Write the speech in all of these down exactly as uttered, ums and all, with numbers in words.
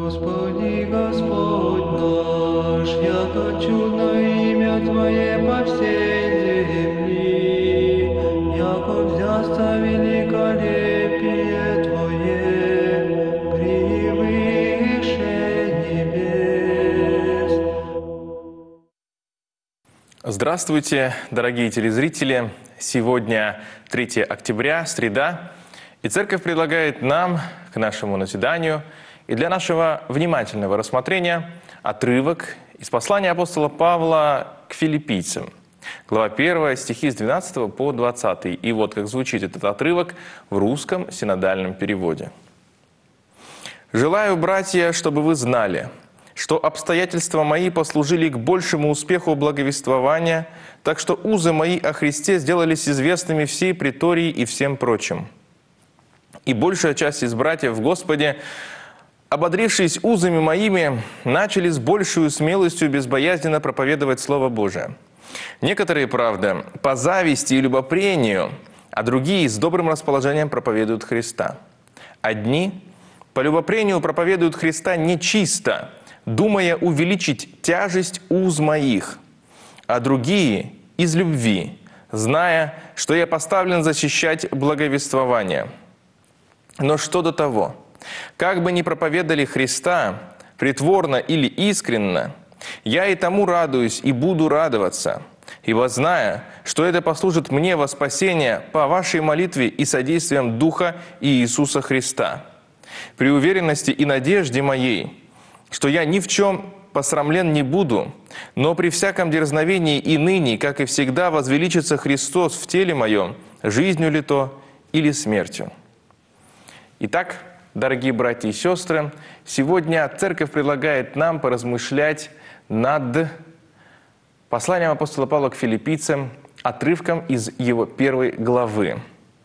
Господи, Господь наш, яко чудно имя Твое по всей земли, яко взясться великолепие Твое превыше небес. Здравствуйте, дорогие телезрители! Сегодня третье октября, среда, и Церковь предлагает нам, к нашему назиданию и для нашего внимательного рассмотрения, отрывок из послания апостола Павла к филиппийцам. Глава первая, стихи с двенадцатого по двадцатый. И вот как звучит этот отрывок в русском синодальном переводе. «Желаю, братья, чтобы вы знали, что обстоятельства мои послужили к большему успеху благовествования, так что узы мои о Христе сделались известными всей претории и всем прочим. И большая часть из братьев в Господе, ободрившись узами моими, начали с большей смелостью безбоязненно проповедовать Слово Божие. Некоторые, правда, по зависти и любопрению, а другие с добрым расположением проповедуют Христа. Одни по любопрению проповедуют Христа нечисто, думая увеличить тяжесть уз моих, а другие из любви, зная, что я поставлен защищать благовествование. Но что до того? Как бы ни проповедали Христа, притворно или искренно, я и тому радуюсь и буду радоваться, ибо зная, что это послужит мне во спасение по вашей молитве и содействием Духа и Иисуса Христа. При уверенности и надежде моей, что я ни в чем посрамлен не буду, но при всяком дерзновении и ныне, как и всегда, возвеличится Христос в теле моем, жизнью ли то или смертью». Итак, дорогие братья и сестры, сегодня Церковь предлагает нам поразмышлять над посланием апостола Павла к филиппийцам, отрывком из его первой главы.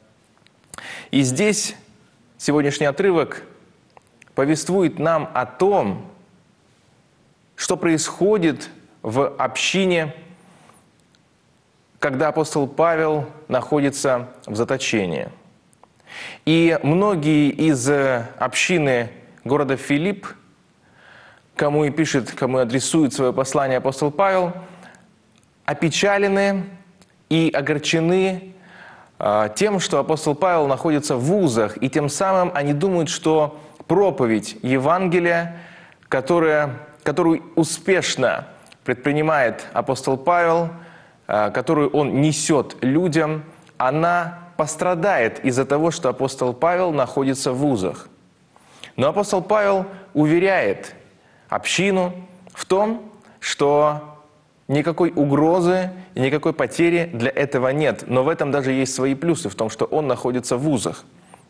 И здесь сегодняшний отрывок повествует нам о том, что происходит в общине, когда апостол Павел находится в заточении. И многие из общины города Филипп, кому и пишет, кому и адресует свое послание апостол Павел, опечалены и огорчены тем, что апостол Павел находится в узах, и тем самым они думают, что проповедь Евангелия, которая, которую успешно предпринимает апостол Павел, которую он несет людям, она пострадает из-за того, что апостол Павел находится в узах. Но апостол Павел уверяет общину в том, что никакой угрозы и никакой потери для этого нет. Но в этом даже есть свои плюсы, в том, что он находится в узах.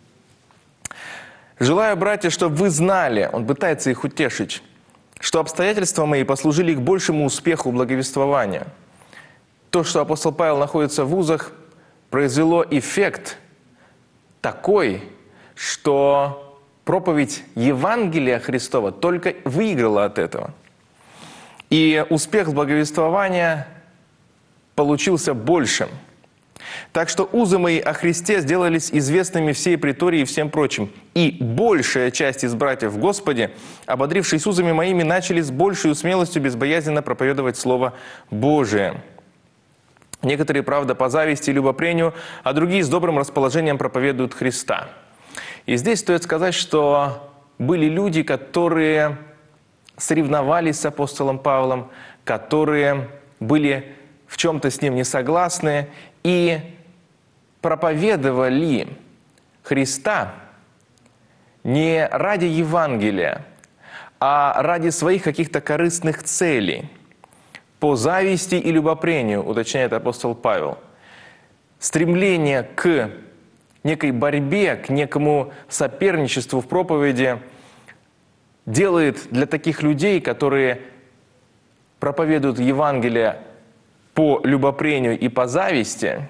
«Желаю, братья, чтобы вы знали», он пытается их утешить, «что обстоятельства мои послужили к большему успеху благовествования». То, что апостол Павел находится в узах, произвело эффект такой, что проповедь Евангелия Христова только выиграла от этого. И успех благовествования получился большим. Так что узы мои о Христе сделались известными всей претории и всем прочим. И большая часть из братьев в Господе, ободрившись узами моими, начали с большей смелостью безбоязненно проповедовать Слово Божие. Некоторые, правда, по зависти и любопрению, а другие с добрым расположением проповедуют Христа. И здесь стоит сказать, что были люди, которые соревновались с апостолом Павлом, которые были в чем-то с ним не согласны и проповедовали Христа не ради Евангелия, а ради своих каких-то корыстных целей. По зависти и любопрению, уточняет апостол Павел. Стремление к некой борьбе, к некому соперничеству в проповеди делает для таких людей, которые проповедуют Евангелие по любопрению и по зависти,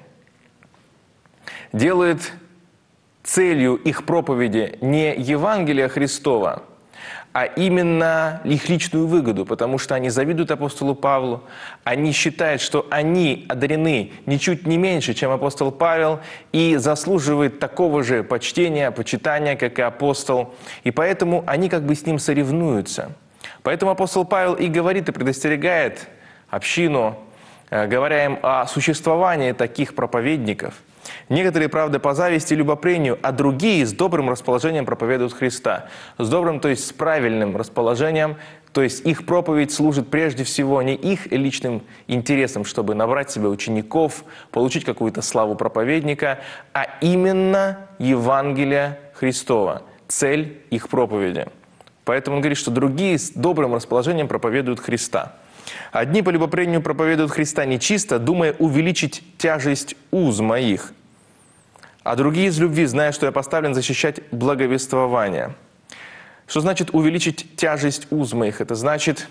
делает целью их проповеди не Евангелие Христова, а именно их личную выгоду, потому что они завидуют апостолу Павлу, они считают, что они одарены ничуть не меньше, чем апостол Павел, и заслуживают такого же почтения, почитания, как и апостол, и поэтому они как бы с ним соревнуются. Поэтому апостол Павел и говорит, и предостерегает общину, говоря им о существовании таких проповедников. Некоторые, правда, по зависти и любопрению, а другие с добрым расположением проповедуют Христа. С добрым, то есть с правильным расположением, то есть их проповедь служит прежде всего не их личным интересам, чтобы набрать себе учеников, получить какую-то славу проповедника, а именно Евангелия Христова, цель их проповеди. Поэтому он говорит, что другие с добрым расположением проповедуют Христа. Одни по любопрению проповедуют Христа нечисто, думая увеличить тяжесть уз моих, а другие из любви, зная, что я поставлен защищать благовествование. Что значит увеличить тяжесть уз моих? Это значит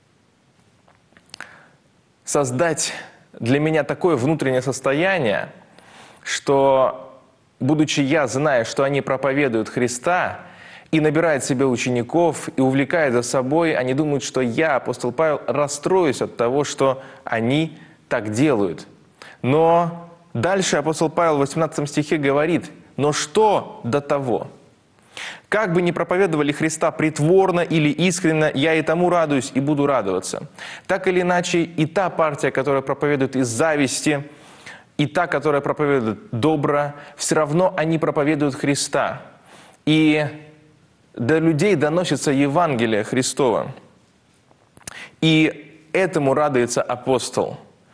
создать для меня такое внутреннее состояние, что, будучи я, зная, что они проповедуют Христа, и набирает себе учеников, и увлекает за собой, они думают, что я, апостол Павел, расстроюсь от того, что они так делают. Но дальше апостол Павел в восемнадцатом стихе говорит: «Но что до того? Как бы ни проповедовали Христа притворно или искренно, я и тому радуюсь и буду радоваться». Так или иначе, и та партия, которая проповедует из зависти, и та, которая проповедует добро, все равно они проповедуют Христа. И до людей доносится Евангелие Христова. И этому радуется апостол.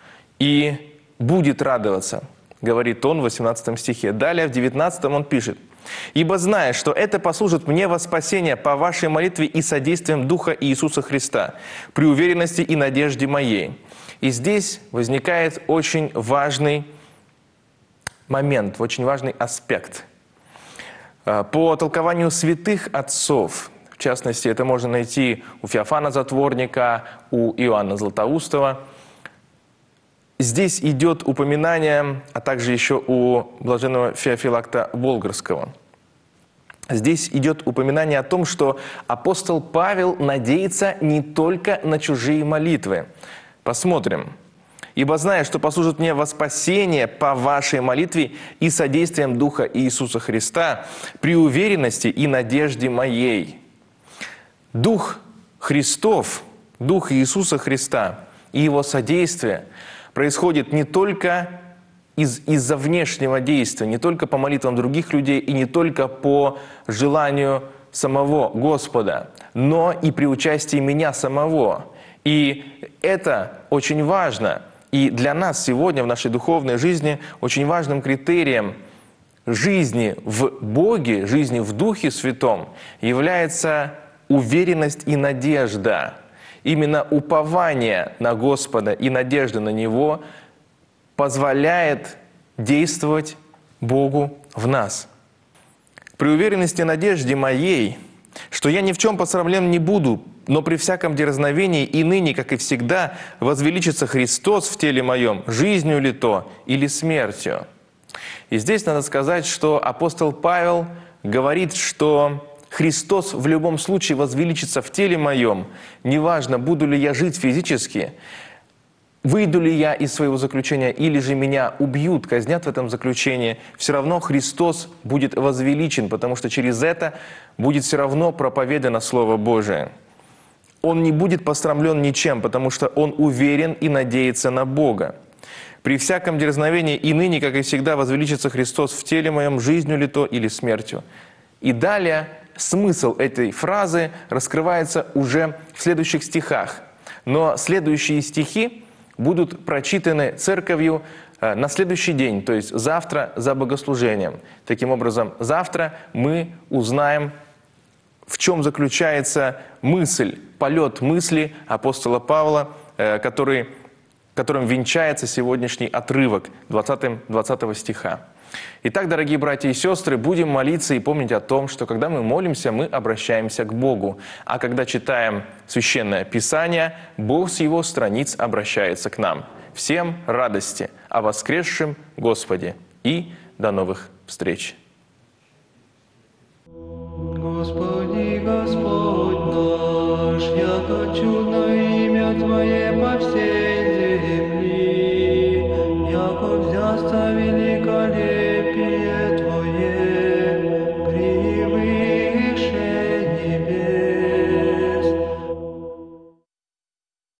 И будет радоваться, говорит он в восемнадцатом стихе. Далее в девятнадцатом он пишет: «Ибо зная, что это послужит мне во спасение по вашей молитве и содействием Духа Иисуса Христа, при уверенности и надежде моей». И здесь возникает очень важный момент, очень важный аспект. По толкованию святых отцов, в частности, это можно найти у Феофана Затворника, у Иоанна Златоустова, здесь идет упоминание, а также еще у блаженного Феофилакта Болгарского. Здесь идет упоминание о том, что апостол Павел надеется не только на чужие молитвы. Посмотрим. «Ибо зная, что послужит мне во спасение по вашей молитве и содействием Духа Иисуса Христа, при уверенности и надежде моей». Дух Христов, Дух Иисуса Христа и Его содействие происходит не только из, из-за внешнего действия, не только по молитвам других людей и не только по желанию самого Господа, но и при участии меня самого. И это очень важно. И для нас сегодня в нашей духовной жизни очень важным критерием жизни в Боге, жизни в Духе Святом является уверенность и надежда. Именно упование на Господа и надежда на Него позволяет действовать Богу в нас. При уверенности и надежде моей, что я ни в чем посрамлен не буду, но при всяком дерзновении и ныне, как и всегда, возвеличится Христос в теле моем, жизнью ли то или смертью. И здесь надо сказать, что апостол Павел говорит, что Христос в любом случае возвеличится в теле моем, неважно, буду ли я жить физически, выйду ли я из своего заключения, или же меня убьют, казнят в этом заключении, все равно Христос будет возвеличен, потому что через это будет все равно проповедано Слово Божие. Он не будет посрамлен ничем, потому что он уверен и надеется на Бога. При всяком дерзновении и ныне, как и всегда, возвеличится Христос в теле моем, жизнью ли то или смертью. И далее смысл этой фразы раскрывается уже в следующих стихах. Но следующие стихи будут прочитаны церковью на следующий день, то есть завтра за богослужением. Таким образом, завтра мы узнаем, в чем заключается мысль, полет мысли апостола Павла, который, которым венчается сегодняшний отрывок двадцатого стиха. Итак, дорогие братья и сестры, будем молиться и помнить о том, что когда мы молимся, мы обращаемся к Богу. А когда читаем Священное Писание, Бог с Его страниц обращается к нам. Всем радости о воскресшем Господе и до новых встреч! Господи, Господи.